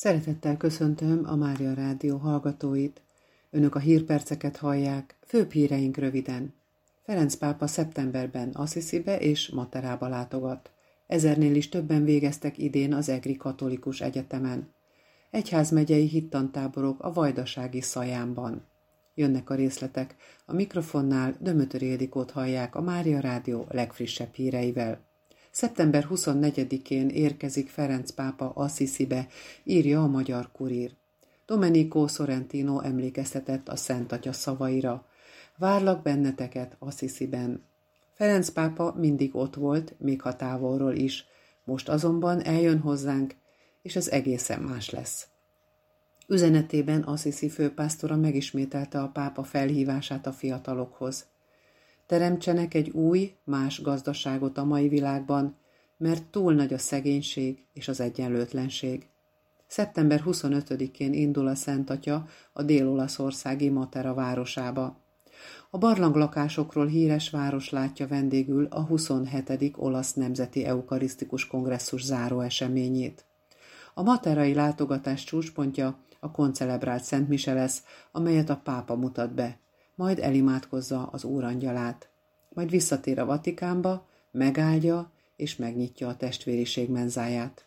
Szeretettel köszöntöm a Mária Rádió hallgatóit. Önök a hírperceket hallják, főbb híreink röviden. Ferenc pápa szeptemberben Assisibe és Materába látogat. 1000-nél is többen végeztek idén az Egri Katolikus Egyetemen. Egyházmegyei hittantáborok a vajdasági Szajánban. Jönnek a részletek, a mikrofonnál Dömötöri Ildikót hallják a Mária Rádió legfrissebb híreivel. Szeptember 24-én érkezik Ferenc pápa Assisibe, írja a Magyar Kurír. Domenico Sorrentino emlékeztetett a Szent Atya szavaira. Várlak benneteket Assisiben. Ferenc pápa mindig ott volt, még ha távolról is. Most azonban eljön hozzánk, és ez egészen más lesz. Üzenetében Assisi főpásztora megismételte a pápa felhívását a fiatalokhoz. Teremtsenek egy új, más gazdaságot a mai világban, mert túl nagy a szegénység és az egyenlőtlenség. Szeptember 25-én indul a Szent Atya a dél-olaszországi Matera városába. A barlanglakásokról híres város látja vendégül a 27. olasz nemzeti eukarisztikus kongresszus záró eseményét. A materai látogatás csúcspontja a koncelebrált szentmise lesz, amelyet a pápa mutat be, majd elimádkozza az Úrangyalát. Majd visszatér a Vatikánba, megáldja és megnyitja a testvériség menzáját.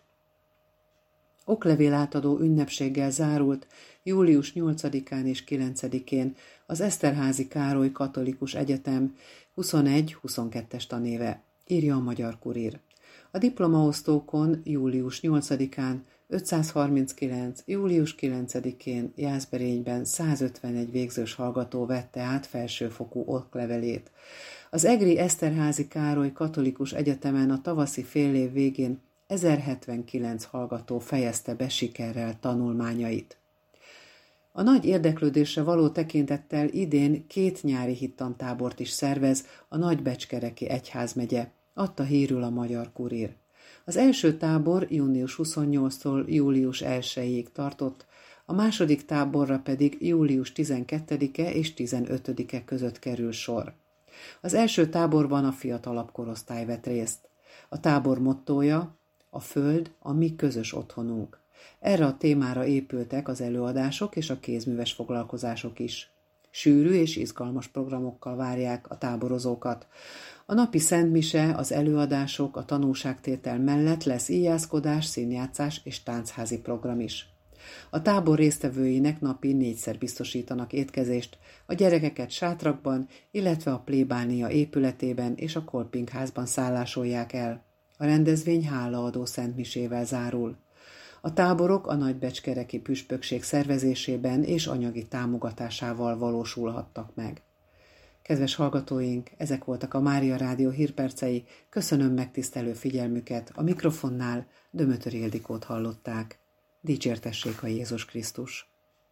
Oklevél átadó ünnepséggel zárult július 8-án és 9-én az Eszterházy Károly Katolikus Egyetem 21-22-es tanéve, írja a Magyar Kurír. A diplomaosztókon július 8-án 539, július 9-én Jászberényben 151 végzős hallgató vette át felsőfokú oklevelét. Az egri Eszterházy Károly Katolikus Egyetemen a tavaszi félév végén 1079 hallgató fejezte be sikerrel tanulmányait. A nagy érdeklődésre való tekintettel idén 2 nyári hittantábort is szervez a Nagybecskereki Egyházmegye, adta hírül a Magyar Kurír. Az első tábor június 28-tól július 1-ig tartott, a második táborra pedig július 12-e és 15-e között kerül sor. Az első táborban a fiatalabb korosztály vett részt. A tábor mottója: a Föld a mi közös otthonunk. Erre a témára épültek az előadások és a kézműves foglalkozások is. Sűrű és izgalmas programokkal várják a táborozókat. A napi szentmise, az előadások, a tanúságtétel mellett lesz íjászkodás, színjátszás és tánchazi program is. A tábor résztvevőinek napi 4-szer biztosítanak étkezést, a gyerekeket sátrakban, illetve a plébánia épületében és a kolpingházban szállásolják el. A rendezvény hálaadó szentmisével zárul. A táborok a nagybecskereki püspökség szervezésében és anyagi támogatásával valósulhattak meg. Kedves hallgatóink, ezek voltak a Mária Rádió hírpercei, köszönöm megtisztelő figyelmüket, a mikrofonnál Dömötöri Ildikót hallották. Dicsértessék a Jézus Krisztus!